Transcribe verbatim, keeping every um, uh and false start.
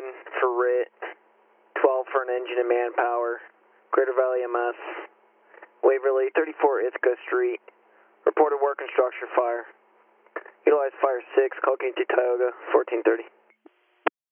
one for R I T, twelve for an engine and manpower, Greater Valley M S, Waverly, thirty-four Ithaca Street, reported work and structure fire. Utilize fire six, call King Tioga, fourteen thirty.